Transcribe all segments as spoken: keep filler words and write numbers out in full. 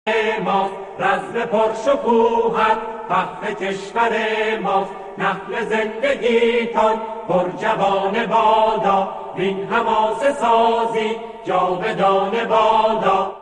ماست رزم پرشکوهت فخر کشور ماست نخل زندگیتان پر جوان بادا وین حماسه سازی جاودان بادا.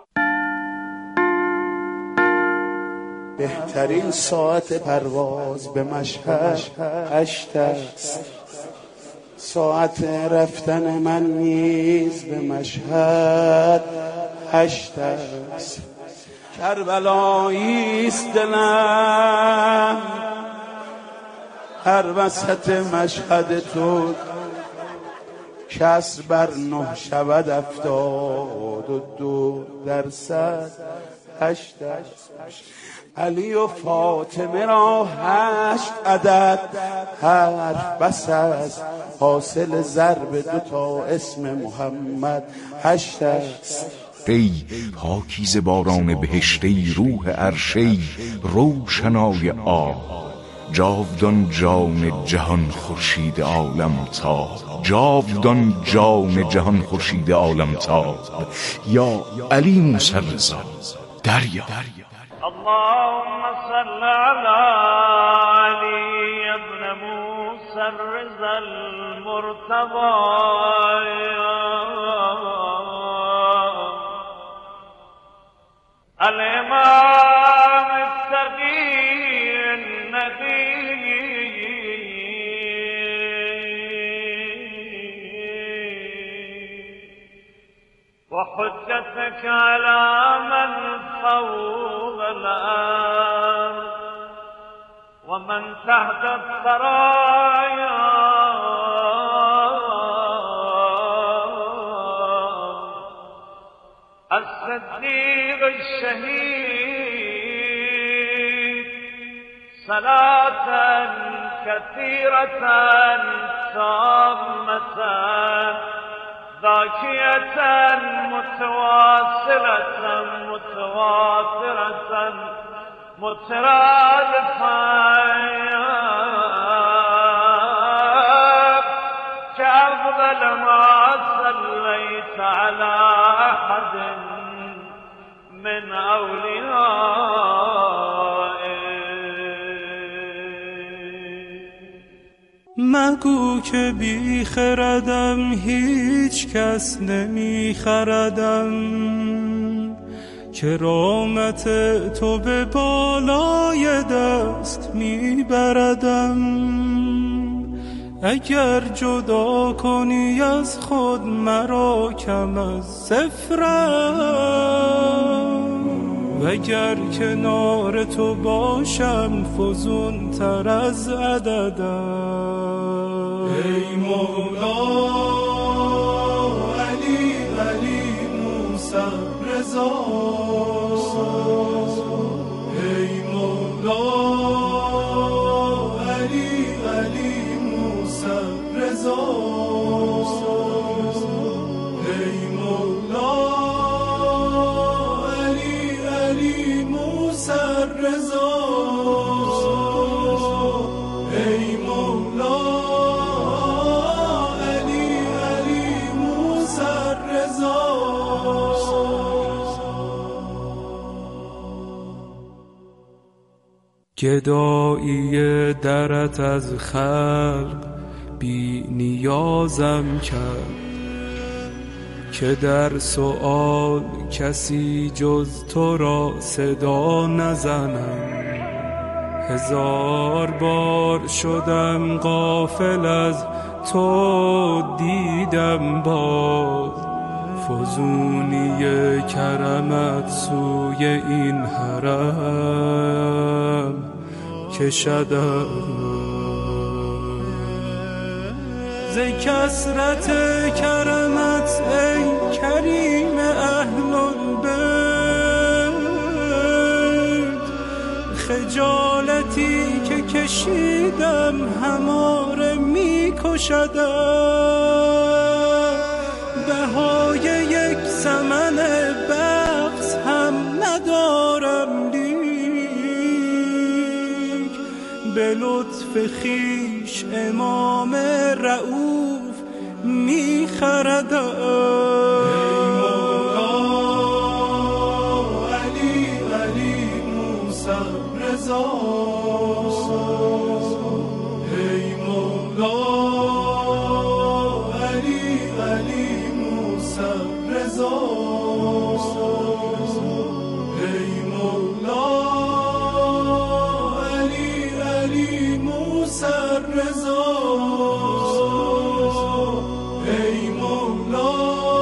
بهترین ساعت پرواز به مشهد هشت است، ساعت رفتن من نیز به مشهد هشت است. کربلاییست دلم هر وسط مشهد تو، کسر بر نه شود افتاد و دو درصد هشت است. علی و فاطمه را هشت عدد حرف بس است، حاصل ضرب دو تا اسم محمد هشت است. ای پاکیزه باران بهشتی روح عرشی روشنای آب، جاودان جان جهان خورشید عالم تاب، جاودان جان جهان خورشید عالم تاب. یا علی موسی رضا دریا. اللهم صل على علي ابن موسى الرضا المرتضى الإمام التقي النبي وحجتك على من فوق الأرض ومن تحت الثرايا الصديق الشهيد صلاة كثيرة تامة ذاكية متواصلة متواترة مترادفة كأفضل ما صليت على أحد من مگو که بی خردم هیچ کس نمی خردم، کرامت تو به بالای دست می بردم. اگر جدا کنی از خود مرا کم از صفرم، وگر کنار تو باشم فزون تر از عددم. ای مولا علی علی موسی رضا، ای مولا علی علی موسی رضا، ای مولا علی علی موسی رضا، ای مولا گدایی درت از خلق بی نیازم کرد، که در سؤال کسی جز تو را صدا نزنم. هزار بار شدم غافل از تو دیدم باز، فزونی کرمت سوی این حرم کشدم. ز کثرت کرمت ای کریم اهل البیت، خجالتی که کشیدم هماره می کشدم. بهای یک ثمن بغض هم ندارم، لیک به لطف خویش امام رؤوف می خردم. ای مولا علی موسی رضا ای مولا علی علی موسی رضا ای مولا علی علی موسی رضا ای مولا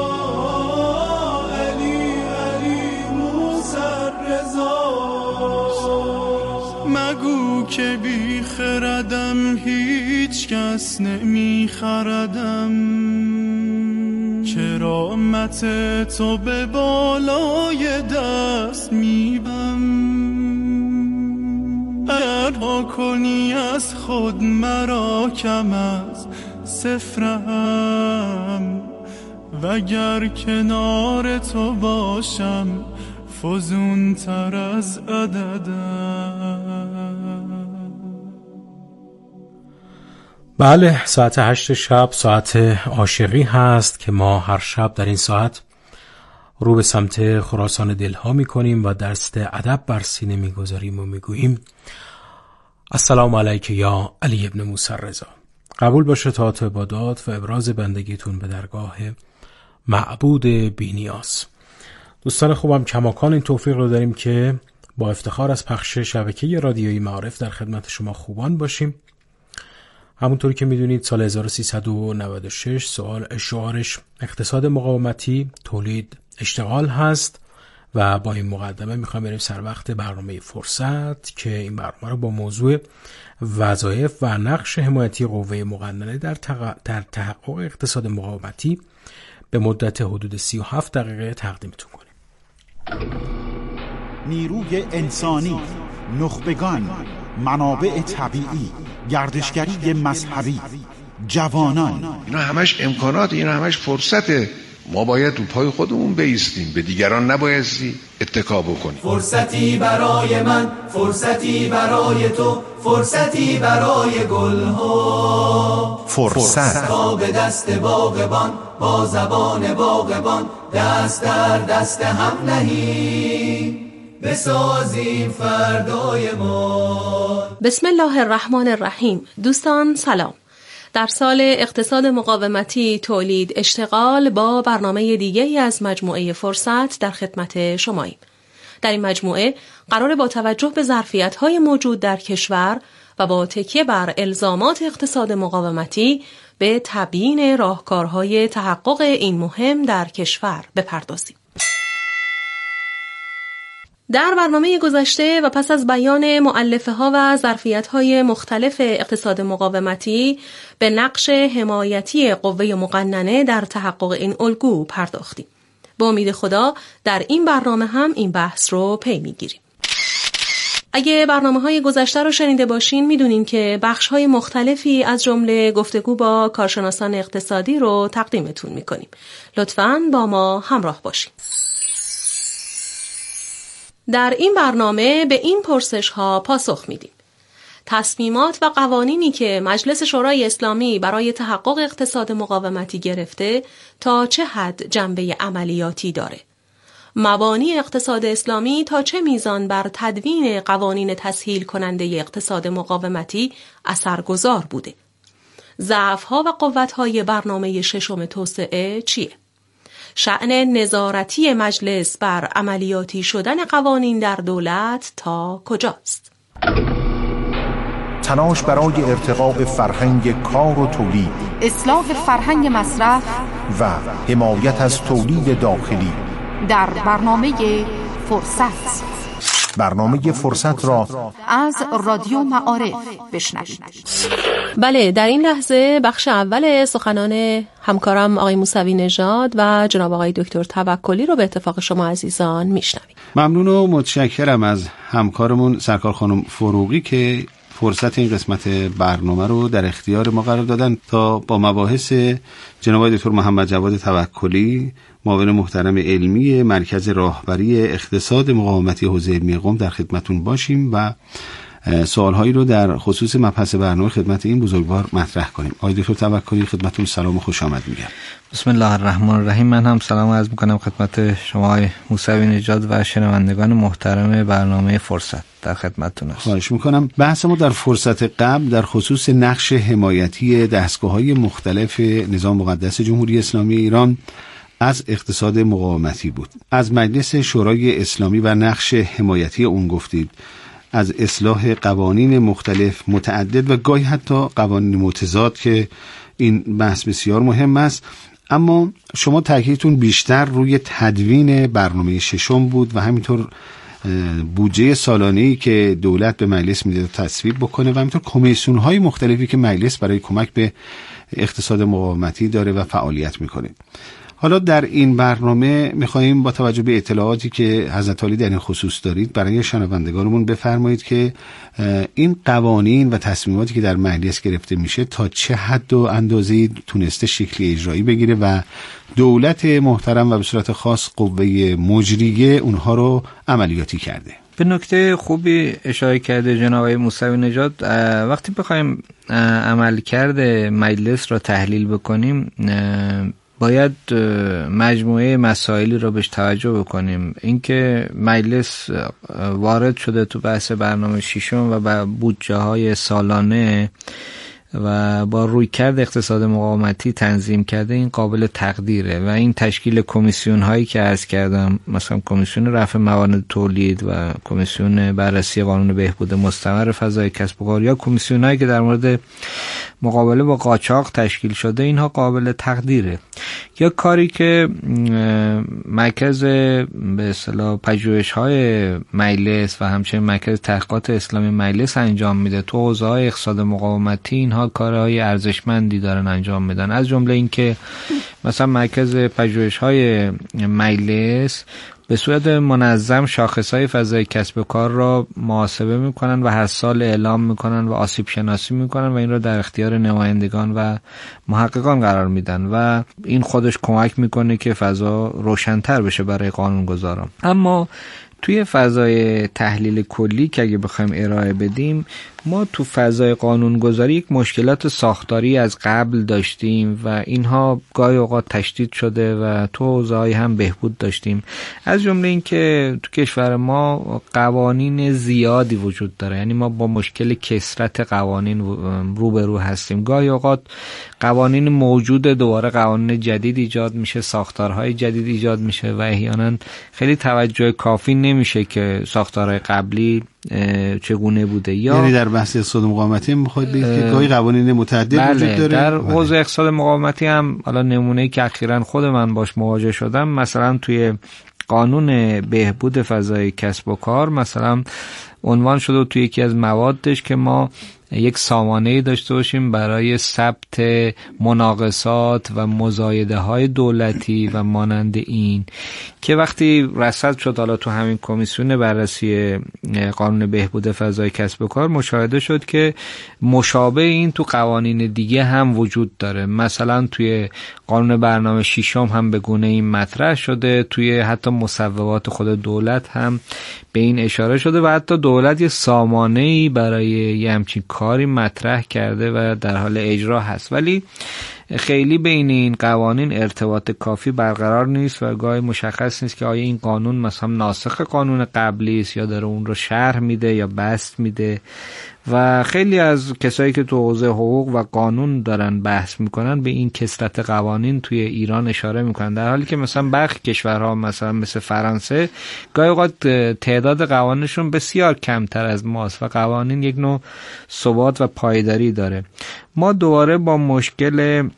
علی علی موسی رضا مگو که بی خردم هیچ کس نمی خردم کرامت تو به بالای دست میبم اگر ها کنی از خود مرا کم از صفرم وگر کنار تو باشم فزون تر از عددم. بله، ساعت هشت شب ساعت عاشقی هست که ما هر شب در این ساعت رو به سمت خراسان دلها می کنیم و دست ادب بر سینه می گذاریم و می گوییم السلام علیک یا علی ابن موسی رضا. قبول باشه طاعت و عبادات و ابراز بندگیتون به درگاه معبود بی‌نیاز. دوستان خوبم، کماکان این توفیق رو داریم که با افتخار از پخش شبکه رادیویی معارف در خدمت شما خوبان باشیم. همونطوری که میدونید سال هزار و سیصد و نود و شش سوال شعارش اقتصاد مقاومتی تولید اشتغال هست و با این مقدمه میخوام بریم سر وقت برنامه فرصت که این برنامه رو با موضوع وظایف و نقش حمایتی قوه مقننه در, تق... در تحقق اقتصاد مقاومتی به مدت حدود سی و هفت دقیقه تقدیمتون کنیم. نیروی انسانی، نخبگان، منابع طبیعی، گردشگری مذهبی، جوانان، اینا همش امکانات، اینا همش فرصته. ما باید رو پای خودمون بایستیم، به دیگران نبایستی اتکا بکنیم. فرصتی برای من، فرصتی برای تو، فرصتی برای گلها، فرصت تا به دست باغبان با زبان باغبان دست در دست هم نهیم بسازیم فردای ما. بسم الله الرحمن الرحیم. دوستان سلام. در سال اقتصاد مقاومتی تولید اشتغال با برنامه دیگری از مجموعه فرصت در خدمت شماییم. در این مجموعه قرار با توجه به ظرفیت‌های موجود در کشور و با تکیه بر الزامات اقتصاد مقاومتی به تبیین راهکارهای تحقق این مهم در کشور بپردازیم. در برنامه گذشته و پس از بیان مؤلفه ها و ظرفیت های مختلف اقتصاد مقاومتی به نقش حمایتی قوه مقننه در تحقق این الگو پرداختیم. با امید خدا در این برنامه هم این بحث رو پی میگیریم. اگه برنامه های گذشته رو شنیده باشین میدونین که بخش های مختلفی از جمله گفتگو با کارشناسان اقتصادی رو تقدیمتون میکنیم. لطفاً با ما همراه باشین. در این برنامه به این پرسش ها پاسخ میدیم. تصمیمات و قوانینی که مجلس شورای اسلامی برای تحقق اقتصاد مقاومتی گرفته تا چه حد جنبه عملیاتی داره؟ مبانی اقتصاد اسلامی تا چه میزان بر تدوین قوانین تسهیل کننده اقتصاد مقاومتی اثرگذار بوده؟ ضعف‌ها و قوت‌های برنامه ششم توسعه چیه؟ شأن نظارتی مجلس بر عملیاتی شدن قوانین در دولت تا کجاست؟ تلاش برای ارتقاء فرهنگ کار و تولید، اصلاح فرهنگ مصرف و حمایت از تولید داخلی در برنامه فرصت. برنامه فرصت را از رادیو معارف بشنوید. بله، در این لحظه بخش اول سخنان همکارم آقای موسوی نژاد و جناب آقای دکتر توکلی رو به اتفاق شما عزیزان میشنویم. ممنون و متشکرم از همکارمون سرکار خانم فروغی که فرصت این قسمت برنامه رو در اختیار ما قرار دادن تا با مباحث جناب آقای دکتر محمد جواد توکلی، معاون محترم علمی مرکز راهبری اقتصاد مقاومتی حوزه علمی قم، در خدمتون باشیم و سوالهایی رو در خصوص مبحث برنامه خدمت این بزرگوار مطرح کنیم. آقای دکتر توکلی خدمتتون سلام و خوش آمد میگم. بسم الله الرحمن الرحیم. من هم سلام عرض میکنم خدمت شما آقای موسوی نژاد و شنوندگان محترم برنامه فرصت. در خدمتتون هستم. خواهش میکنم. بحث ما در فرصت قبل در خصوص نقش حمایتی دستگاه‌های مختلف نظام مقدس جمهوری اسلامی ایران از اقتصاد مقاومتی بود. از مجلس شورای اسلامی و نقش حمایتی اون گفتید، از اصلاح قوانین مختلف متعدد و گاهی حتی قوانین متضاد که این بحث بسیار مهم است، اما شما تاکیدتون بیشتر روی تدوین برنامه ششم بود و همینطور بودجه سالانه‌ای که دولت به مجلس میده تصویب بکنه و همینطور کمیسیون‌های مختلفی که مجلس برای کمک به اقتصاد مقاومتی داره و فعالیت میکنه. حالا در این برنامه میخواییم با توجه به اطلاعاتی که حضرت عالی در این خصوص دارید برای شنوندگانمون بفرمایید که این قوانین و تصمیماتی که در مجلس گرفته میشه تا چه حد و اندازه‌ای تونسته شکلی اجرایی بگیره و دولت محترم و به صورت خاص قوه مجریه اونها رو عملیاتی کرده. به نکته خوبی اشاره کرده جناب آقای موسوی نژاد. وقتی بخوایم عملکرد مجلس را تحلیل بکنیم باید مجموعه مسائلی رو بهش توجه بکنیم. اینکه مجلس وارد شده تو بحث برنامه ششم و با بودجه های سالانه و با رویکرد اقتصاد مقاومتی تنظیم کرده، این قابل تقدیره و این تشکیل کمیسیون هایی که عرض کردم، مثلا کمیسیون رفع موانع تولید و کمیسیون بررسی قانون بهبود مستمر فضای کسب و کار یا کمیسیون هایی که در مورد مقابله با قاچاق تشکیل شده، اینها قابل تقدیره. یا کاری که مرکز به اصطلاح پژوهش‌های مجلس و همچنین مرکز تحقیقات اسلامی مجلس انجام میده تو حوزه‌های اقتصاد مقاومتی، اینها کارهای ارزشمندی دارن انجام میدن. از جمله اینکه مثلا مرکز پژوهش‌های مجلس به صورت منظم شاخصهای فضای کسب و کار را محاسبه میکنن و هر سال اعلام میکنن و آسیب شناسی میکنن و این را در اختیار نمایندگان و محققان قرار میدن و این خودش کمک میکنه که فضا روشن‌تر بشه برای قانونگذاران. اما توی فضای تحلیل کلی که اگه بخوایم ارائه بدیم، ما تو فضای قانونگذاری یک مشکلات ساختاری از قبل داشتیم و اینها گاهی اوقات تشدید شده و تو حوزه‌های هم بهبود داشتیم. از جمله این که تو کشور ما قوانین زیادی وجود داره، یعنی ما با مشکل کثرت قوانین روبرو هستیم. گاهی اوقات قوانین موجود دوباره قوانین جدید ایجاد میشه، ساختارهای جدید ایجاد میشه و احیانا خیلی توجه کافی نمیشه که ساختارهای قبلی چگونه بوده. یا یعنی در بحث اقتصاد مقاومتی میخواید بگید که گاهی قوانین متعدد بله وجود داره؟ در حوزه اقتصاد مقاومتی هم حالا نمونه‌ای که اخیراً خود من باش مواجه شدم، مثلا توی قانون بهبود فضای کسب و کار مثلا عنوان شده توی یکی از موادش که ما یک سامانه‌ای داشته باشیم برای ثبت مناقصات و مزایده های دولتی و مانند این، که وقتی رصد شد حالا تو همین کمیسیون بررسی قانون بهبود فضای کسب و کار مشاهده شد که مشابه این تو قوانین دیگه هم وجود داره. مثلا توی قانون برنامه ششم هم به گونه این مطرح شده، توی حتی مصوبات خود دولت هم به این اشاره شده و حتی دولت یه سامانه‌ای برای یه همچین کاری مطرح کرده و در حال اجرا هست، ولی خیلی بین این قوانین ارتباط کافی برقرار نیست و گاهی مشخص نیست که آیا این قانون مثلا ناسخ قانون قبلی است یا داره اون رو شرح میده یا بسط میده. و خیلی از کسایی که تو حوزه حقوق و قانون دارن بحث میکنن به این کثرت قوانین توی ایران اشاره میکنن، در حالی که مثلا برخی کشورها مثلا مثل فرانسه گاهی اوقات تعداد قوانینشون بسیار کمتر از ماست و قوانین یک نوع ثبات و پایداری داره. ما دوباره با مشکل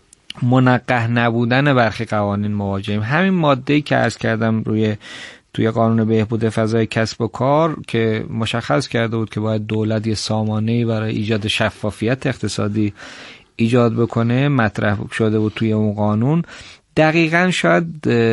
منقح نبودن برخی قوانین مواجهیم. همین ماده‌ای که عرض کردم روی توی قانون بهبود فضای کسب و کار که مشخص کرده بود که باید دولت یه سامانه‌ای برای ایجاد شفافیت اقتصادی ایجاد بکنه، مطرح شده بود توی اون قانون. دقیقاً شاید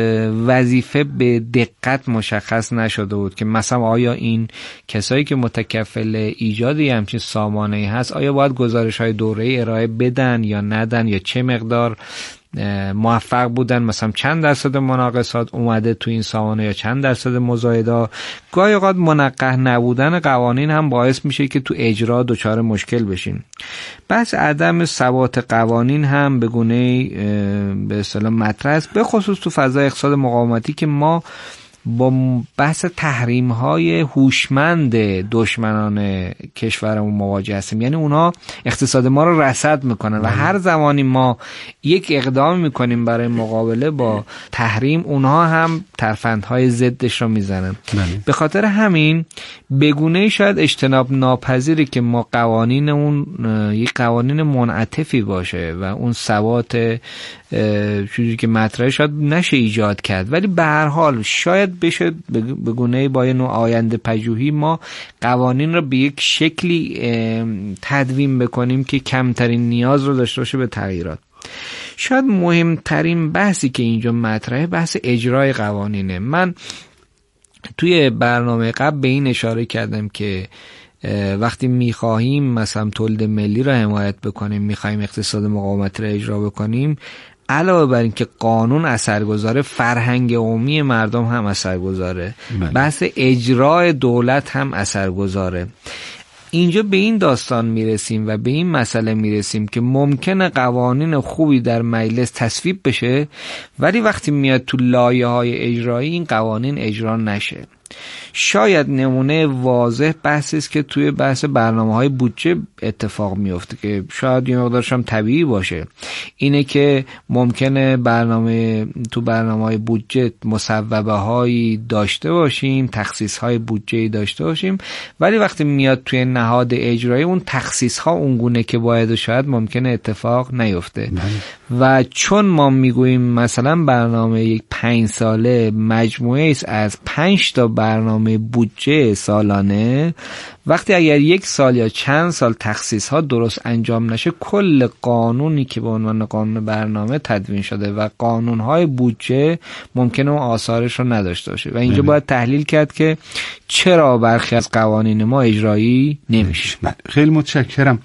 وظیفه به دقت مشخص نشده بود که مثلا آیا این کسایی که متکفل ایجاد همچین سامانه‌ای هست آیا باید گزارش‌های دوره‌ای ارائه بدن یا ندن یا چه مقدار موفق بودن، مثلا چند درصد مناقصات اومده تو این سامانه یا چند درصد مزایده. گاهی اوقات منقح نبودن قوانین هم باعث میشه که تو اجرا دچار مشکل بشیم. بحث عدم ثبات قوانین هم به گونه‌ای به اصطلاح مطرح است، به خصوص تو فضای اقتصاد مقاومتی که ما با بحث تحریم های هوشمند دشمنان کشورمون مواجه هستیم. یعنی اونا اقتصاد ما رو رصد میکنن و هر زمانی ما یک اقدام میکنیم برای مقابله با تحریم، اونها هم ترفندهای ضدش رو میزنن. به خاطر همین بگونه شاید اجتناب ناپذیری که ما قوانین اون یک قوانین منعطفی باشه و اون ثبات چیزی که مطرحه شاید نشه ایجاد کرد، ولی به هر حال شاید بشه به گونه‌ای با یه نوع آینده پژوهی ما قوانین رو به یک شکلی تدوین بکنیم که کمترین نیاز رو داشته باشه به تغییرات. شاید مهمترین بحثی که اینجا مطرحه بحث اجرای قوانینه. من توی برنامه قبل به این اشاره کردم که وقتی میخواهیم مثلا تولید ملی را حمایت بکنیم، میخواهیم اقتصاد مقاومتی را اجرا بکنیم، علاوه بر این که قانون اثرگذاره، فرهنگ عمومی مردم هم اثرگذاره، بحث اجرای دولت هم اثرگذاره. اینجا به این داستان میرسیم و به این مسئله میرسیم که ممکنه قوانین خوبی در مجلس تصویب بشه ولی وقتی میاد تو لایه‌های اجرایی این قوانین اجرا نشه. شاید نمونه واضح بحثی است که توی بحث برنامه‌های بودجه اتفاق میفته که شاید یه مقدارش هم طبیعی باشه. اینه که ممکنه برنامه تو برنامه‌های بودجه مصوبه‌هایی داشته باشیم، تخصیص‌های بودجه‌ای داشته باشیم، ولی وقتی میاد توی نهاد اجرایی اون تخصیص‌ها اونگونه که باید و شاید ممکنه اتفاق نیفته. و چون ما میگوییم مثلا برنامه یک پنج ساله مجموعه است از پنج تا برنامه بودجه سالانه، وقتی اگر یک سال یا چند سال تخصیص ها درست انجام نشه، کل قانونی که به عنوان قانون برنامه تدوین شده و قانون های بودجه ممکنه اون آثارش رو نداشته باشه و اینجا باید تحلیل کرد که چرا برخی از قوانین ما اجرایی نمیشه. خیلی متشکرم.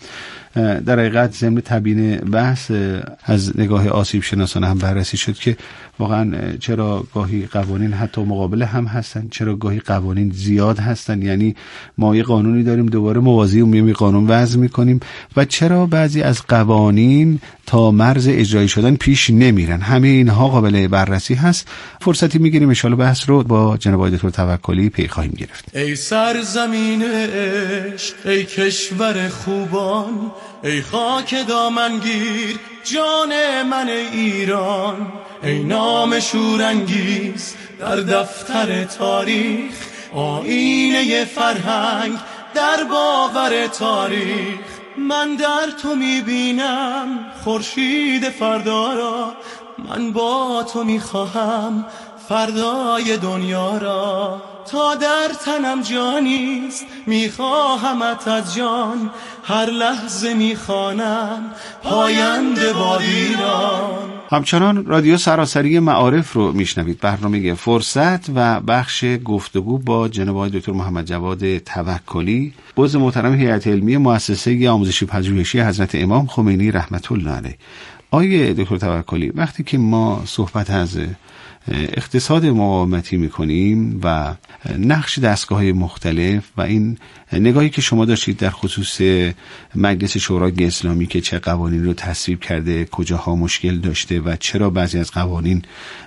در حقیقت ضمن تبیین بحث از نگاه آسیب شناسانه هم بررسی شد که واقعا چرا گاهی قوانین حتی مقابله هم هستن، چرا گاهی قوانین زیاد هستن، یعنی ما یه قانونی داریم دوباره موازی اون یه قانون وضع میکنیم و چرا بعضی از قوانین تا مرز اجرایی شدن پیش نمیرن. همه اینها قابل بررسی هست. فرصتی میگیریم ان شاءالله بحث رو با جناب آقای دکتر توکلی پی خواهیم گرفت. ای سرزمین عشق، ای کشور خوبان، ای خاک دامنگیر جان من ایران، ای نام شورانگیز در دفتر تاریخ، آینه فرهنگ در باور تاریخ. من در تو میبینم خورشید فردا را، من با تو میخواهم فردای دنیا را. تا در تنم جانیست میخواهمت از جان، هر لحظه میخوانم پاینده با ایران. همچنان رادیو سراسری معارف رو میشنوید. برنامه فرصت و بخش گفتگو با جناب آقای دکتر محمد جواد توکلی، عضو محترم هیئت علمی مؤسسه آموزشی پژوهشی حضرت امام خمینی رحمت الله علیه. آقای دکتر توکلی، وقتی که ما صحبت از اقتصاد مقاومتی میکنیم و نقش دستگاه‌های مختلف و این نگاهی که شما داشتید در خصوص مجلس شورای اسلامی که چه قوانین رو تصویب کرده، کجاها مشکل داشته و چرا بعضی از قوانین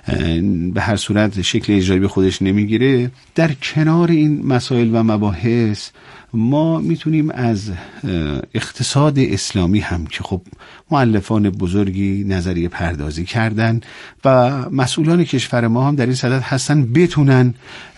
به هر صورت شکل اجرایی به خودش نمیگیره، در کنار این مسائل و مباحث ما میتونیم از اقتصاد اسلامی هم که خب مؤلفان بزرگی نظریه پردازی کردن و مسئولان کشور ما هم در این صدد هستن بتونن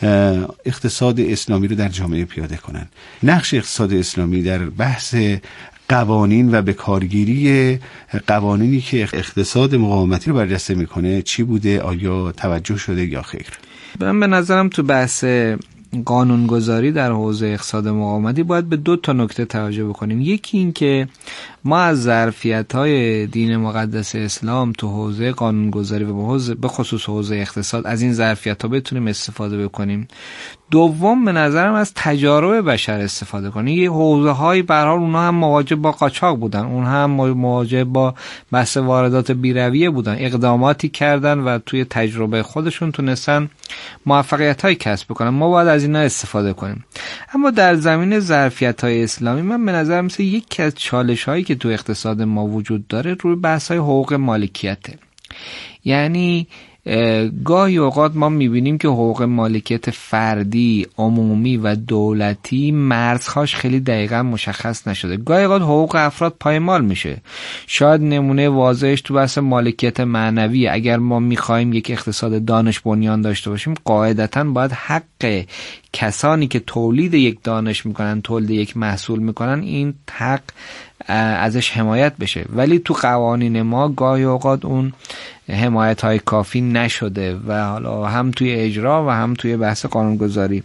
اقتصاد اسلامی رو در جامعه پیاده کنن. نقش اقتصاد اسلامی در بحث قوانین و به کارگیری قوانینی که اقتصاد مقاومتی رو برجسته میکنه چی بوده؟ آیا توجه شده یا خیر؟ من به نظرم تو بحث قانونگذاری در حوزه اقتصاد مقاومتی باید به دو تا نکته توجه بکنیم. یکی این که ما از ظرفیت‌های دین مقدس اسلام تو حوزه قانونگذاری و به خصوص حوزه اقتصاد از این ظرفیت‌ها بتونیم استفاده بکنیم. دوم به نظرم از تجارب بشر استفاده کنه. یه حوزه هایی به هر حال اونها هم مواجه با قاچاق بودن، اون هم مواجه با بحث واردات بی‌رویه بودن، اقداماتی کردن و توی تجربه خودشون تونستن موفقیت‌های کسب بکنن. ما باید از اینا استفاده کنیم. اما در زمین ظرفیت‌های اسلامی من به نظر مثل یکی از چالش‌هایی که تو اقتصاد ما وجود داره روی بحث‌های حقوق مالکیته. یعنی گاهی اوقات ما میبینیم که حقوق مالکیت فردی، عمومی و دولتی مرزهاش خیلی دقیقا مشخص نشده. گاهی اوقات حقوق افراد پایمال میشه. شاید نمونه واضحش تو بحث مالکیت معنوی. اگر ما میخوایم یک اقتصاد دانش بنیان داشته باشیم، قاعدتاً باید حق کسانی که تولید یک دانش میکنن، تولید یک محصول میکنن، این حق ازش حمایت بشه. ولی تو قوانین ما گاهی اوقات اون حمایت های کافی نشده و حالا هم توی اجرا و هم توی بحث قانونگذاری.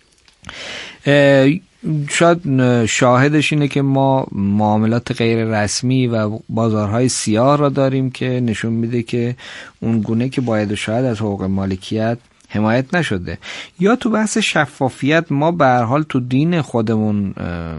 شاید شاهدش اینه که ما معاملات غیر رسمی و بازارهای سیاه را داریم که نشون میده که اون گونه که باید و شاید از حقوق مالکیت حمایت نشده. یا تو بحث شفافیت ما به هر حال تو دین خودمون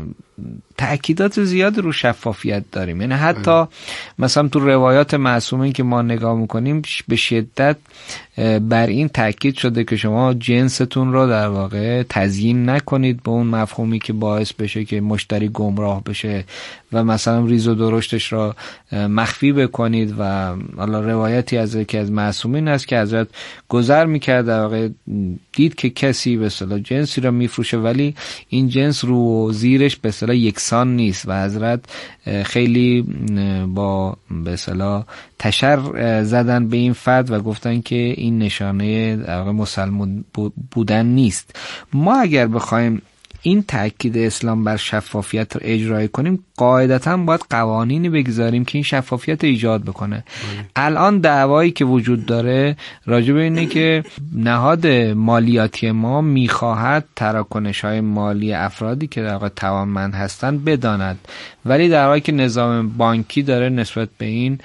تأکیدات زیاد رو شفافیت داریم. یعنی حتی مثلا تو روایات معصومین که ما نگاه میکنیم به شدت بر این تأکید شده که شما جنستون رو در واقع تزیین نکنید به اون مفهومی که باعث بشه که مشتری گمراه بشه و مثلا ریز و درشتش را مخفی بکنید. و حالا روایتی از یکی از معصومین هست که حضرت گذر میکرد، در واقع دید که کسی به اصطلاح جنسی را میفروشه ولی این جنس رو و زیرش به اصطلاح یکسان نیست و حضرت خیلی با به اصطلاح تشر زدن به این فرد و گفتن که این نشانه در واقع مسلمان بودن نیست. ما اگر بخوایم این تأکید اسلام بر شفافیت رو اجرای کنیم، قاعدتاً باید قوانینی بگذاریم که این شفافیت ایجاد بکنه. بله. الان دعوایی که وجود داره راجع به اینه که نهاد مالیاتی ما میخواهد تراکنش‌های مالی افرادی که در واقع توانمند هستن بداند، ولی در حالی که نظام بانکی داره نسبت به این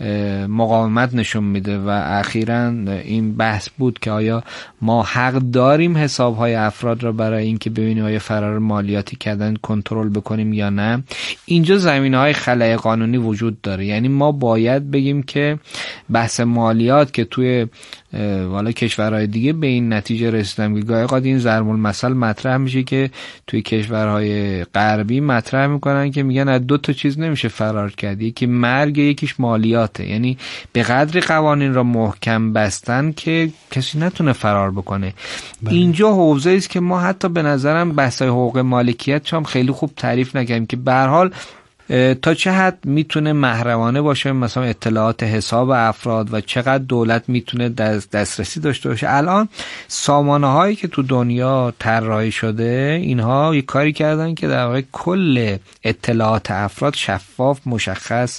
مقاومت نشون میده و اخیراً این بحث بود که آیا ما حق داریم حسابهای افراد را برای اینکه ببینیم آیا فرار مالیاتی کردن کنترل بکنیم یا نه. اینجا زمینه‌های خلأ قانونی وجود داره. یعنی ما باید بگیم که بحث مالیات که توی والا کشورهای دیگه به این نتیجه رسیدم که گاهی اوقات این ضرب المثل مطرح میشه که توی کشورهای غربی مطرح میکنن که میگن از دو تا چیز نمیشه فرار کرد، یکی مرگ یکیش مالیاته. یعنی به قدری قوانین را محکم بستن که کسی نتونه فرار بکنه. بله. اینجا حوزه است که ما حتی به نظرم بحث حقوق مالکیت چون خیلی خوب تعریف نکردیم که به هر حال تا چه حد میتونه محرمانه باشه مثلا اطلاعات حساب افراد و چقدر دولت میتونه دسترسی داشته باشه. الان سامانه هایی که تو دنیا طراحی شده اینها یک کاری کردن که در واقع کل اطلاعات افراد شفاف، مشخص،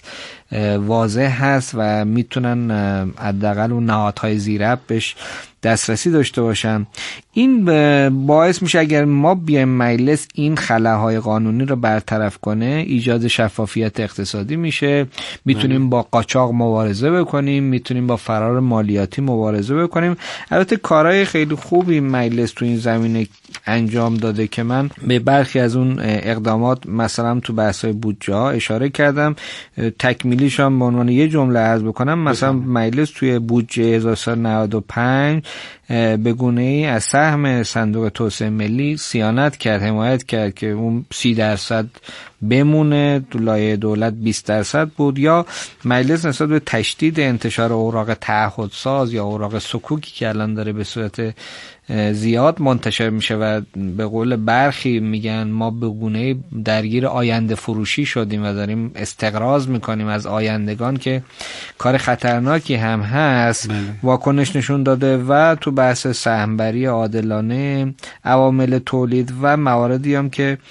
واضح هست و میتونن حداقل اون نهادهای زیرب بهش دسترسی داشته باشن. این باعث میشه اگر ما بیایم مجلس این خلاهای قانونی رو برطرف کنه، ایجاد شفافیت اقتصادی میشه، میتونیم با قاچاق مبارزه بکنیم، میتونیم با فرار مالیاتی مبارزه بکنیم. البته کارهای خیلی خوبی مجلس تو این زمینه انجام داده که من به برخی از اون اقدامات مثلا تو بحث‌های بودجه ها اشاره کردم. تکمیلیش هم به عنوان یه جمله عرض بکنم. مثلا مجلس توی بودجه هزار و سیصد و نود و پنج به گونه‌ای از سهم صندوق توسعه ملی صیانت کرد، حمایت کرد که اون سی درصد بمونه، تو لایحه دولت بیست درصد بود. یا مجلس نسبت به تشدید انتشار اوراق تعهدساز یا اوراق سکوکی که الان داره به صورت زیاد منتشر میشه و به قول برخی میگن ما به گونه‌ای درگیر آینده فروشی شدیم و داریم استقراض میکنیم از آیندگان که کار خطرناکی هم هست. بله. واکنش نشون داده و تو بحث سهمبری عادلانه، عوامل تولید و مواردی هم که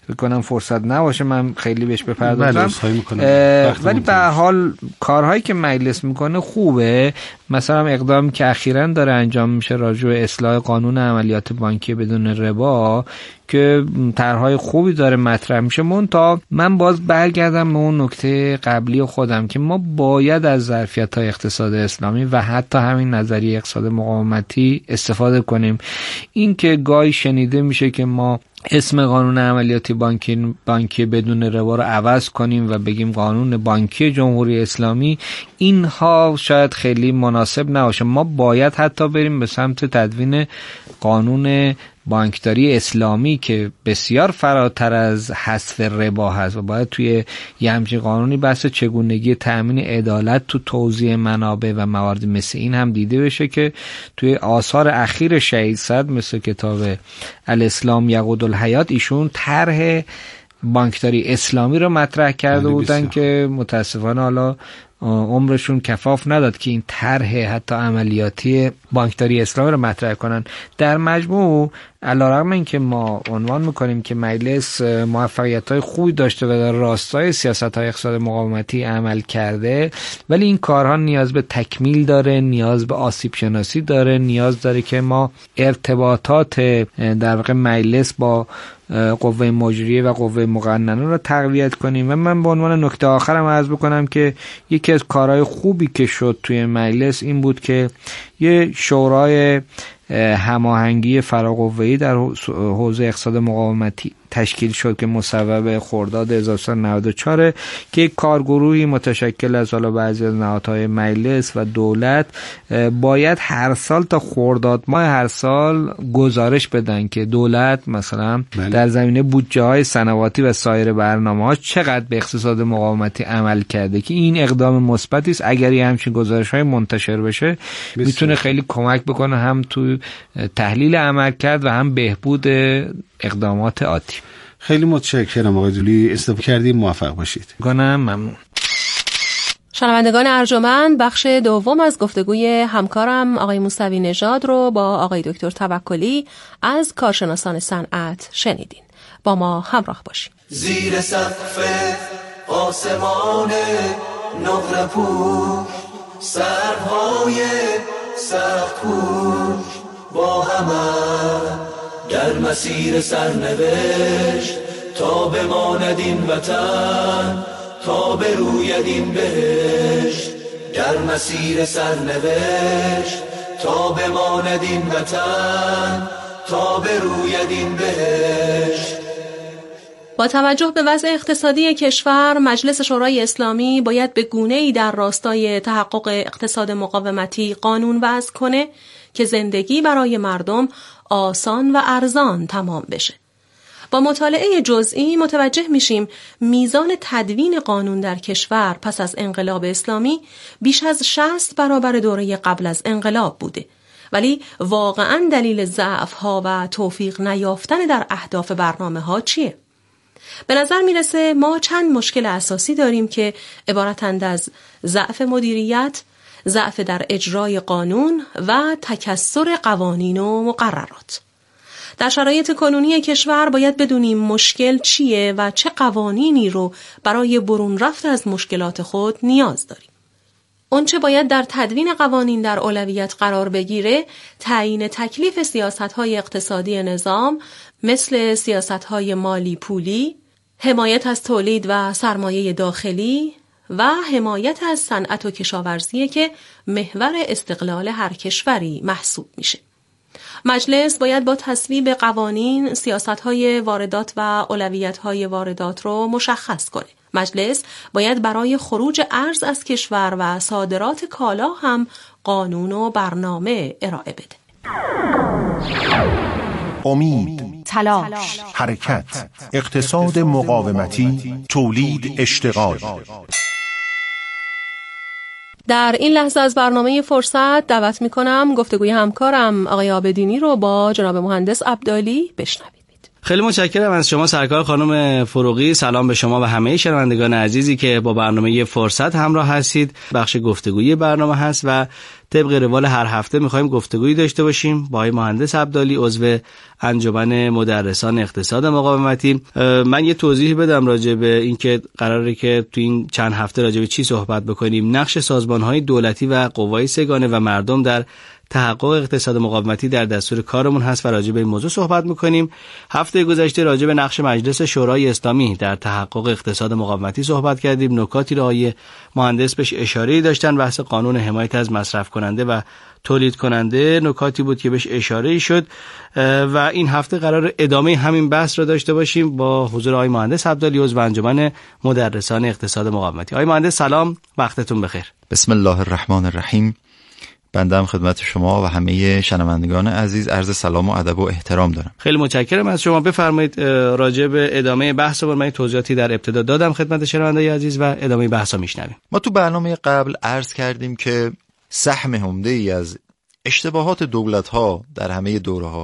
فکر کنم فرصت نباشه من خیلی بهش بپردازم. بله ولی به هر حال کارهایی که مجلس میکنه خوبه. مثلا اقدامی که اخیراً داره انجام میشه راجع به اصلاح قانون عملیات بانکی بدون ربا که طرحهای خوبی داره مطرح میشه. منتها من باز برگردم به اون نکته قبلی خودم که ما باید از ظرفیت‌های اقتصاد اسلامی و حتی همین نظریه اقتصاد مقاومتی استفاده کنیم. این که گاهی شنیده میشه که ما اسم قانون عملیاتی بانکی بانکی بدون ربا رو عوض کنیم و بگیم قانون بانکی جمهوری اسلامی، اینها شاید خیلی مناسب نباشه. ما باید حتی بریم به سمت تدوین قانون بانکداری اسلامی که بسیار فراتر از حذف ربا هست و باید توی یه همچین قانونی بحث چگونگی تأمین عدالت تو توزیع منابع و موارد مثل این هم دیده بشه که توی آثار اخیر شهید صدر مثل کتاب الاسلام یقود الحیات ایشون طرح بانکداری اسلامی رو مطرح کرده بودن که متاسفانه حالا عمرشون کفاف نداد که این طرح حتی عملیاتی بانکداری اسلامی رو مطرح کنن. در مجموع علیرغم اینکه ما عنوان میکنیم که مجلس موفقیت‌های خوبی داشته و در راستای سیاست‌های اقتصاد مقاومتی عمل کرده، ولی این کارها نیاز به تکمیل داره، نیاز به آسیب شناسی داره، نیاز داره که ما ارتباطات در واقع مجلس با قوه مجریه و قوه مقننه رو تقویت کنیم. و من به عنوان نکته آخرم عرض بکنم که یکی از کارهای خوبی که شد توی مجلس این بود که یه شورای هماهنگی فراقوه‌ای در حوزه اقتصاد مقاومتی تشکیل شد که مصوب خرداد هزار و سیصد و نود و چهار که یک کارگروهی متشکل از حالا بعضی از نهادهای مجلس و دولت باید هر سال تا خرداد ماه هر سال گزارش بدن که دولت مثلا بله. در زمینه بودجه های سنواتی و سایر برنامه‌ها چقدر به اقتصاد مقاومتی عمل کرده که این اقدام مثبتی است. اگر یه همچین گزارش های منتشر بشه میتونه خیلی کمک بکنه هم تو تحلیل عمل کرد و هم بهبود اقدامات آتی. خیلی متشکرم آقای دولی، استفاده کردیم، موفق باشید. گانم ممنون. شنوندگان ارجمند، بخش دوم از گفتگوی همکارم آقای موسوی نژاد رو با آقای دکتر توکلی از کارشناسان صنعت شنیدین. با ما همراه باشید. زیر سقف آسمان نقره پوش سرهای سخت کوش با همه در مسیر سرنوشت تا بماند این وطن تا بروید این بهشت. در مسیر سرنوشت تا بماند این وطن تا بروید این بهشت. با توجه به وضع اقتصادی کشور، مجلس شورای اسلامی باید به گونه‌ای در راستای تحقق اقتصاد مقاومتی قانون وضع کنه که زندگی برای مردم آسان و ارزان تمام بشه. با مطالعه جزئی متوجه میشیم میزان تدوین قانون در کشور پس از انقلاب اسلامی بیش از شصت برابر دوره قبل از انقلاب بوده، ولی واقعاً دلیل ضعف‌ها و توفیق نیافتن در اهداف برنامه‌ها چیه؟ به نظر میرسه ما چند مشکل اساسی داریم که عبارتند از ضعف مدیریت، ضعف در اجرای قانون و تکثر قوانین و مقررات. در شرایط کنونی کشور باید بدونیم مشکل چیه و چه قوانینی رو برای برون رفت از مشکلات خود نیاز داریم. اونچه باید در تدوین قوانین در اولویت قرار بگیره تعیین تکلیف سیاست‌های اقتصادی نظام مثل سیاست‌های مالی پولی، حمایت از تولید و سرمایه داخلی و حمایت از صنعت و کشاورزی که محور استقلال هر کشوری محسوب میشه. مجلس باید با تصویب قوانین سیاست‌های واردات و اولویت‌های واردات رو مشخص کنه. مجلس باید برای خروج ارز از کشور و صادرات کالا هم قانون و برنامه ارائه بده. امید، تلاش، حرکت، اقتصاد مقاومتی، تولید، اشتغال. در این لحظه از برنامه فرصت دعوت می‌کنم گفتگوی همکارم آقای عابدینی رو با جناب مهندس عبدالی بشنوید. خیلی متشکرم از شما سرکار خانم فروغی. سلام به شما و همه شنوندگان عزیزی که با برنامه فرصت همراه هستید. بخش گفتگوی برنامه هست و طبق روال هر هفته میخوایم گفتگویی داشته باشیم با آقای مهندس عبدالی، عضو انجمن مدرسان اقتصاد مقاومتی. من یه توضیح بدم راجع به اینکه قراره که تو این چند هفته راجع به چی صحبت بکنیم. نقش سازمان‌های دولتی و قوای سگانه و مردم در تحقق اقتصاد مقاومتی در دستور کارمون هست و راجع به این موضوع صحبت می‌کنیم. هفته گذشته راجع به نقش مجلس شورای اسلامی در تحقق اقتصاد مقاومتی صحبت کردیم. نکاتی را آقای مهندس بهش اشاره داشتن. بحث قانون حمایت از مصرف کننده و تولید کننده نکاتی بود که بهش اشاره شد و این هفته قرار ادامه همین بحث را داشته باشیم با حضور آقای مهندس عبدالی، عضو انجمن مدرسان اقتصاد مقاومتی. آقای مهندس سلام، وقتتون بخیر. بسم الله الرحمن الرحیم. بنده هم خدمت شما و همه شنوندگان عزیز عرض سلام و ادب و احترام دارم. خیلی متشکرم از شما. بفرمایید راجع به ادامه بحثمون. من توضیحاتی در ابتدا دادم خدمت شنوندگان عزیز و ادامه بحثا میشنویم. ما تو برنامه قبل عرض کردیم که سهم عمده ای از اشتباهات دولت‌ها در همه دوره‌ها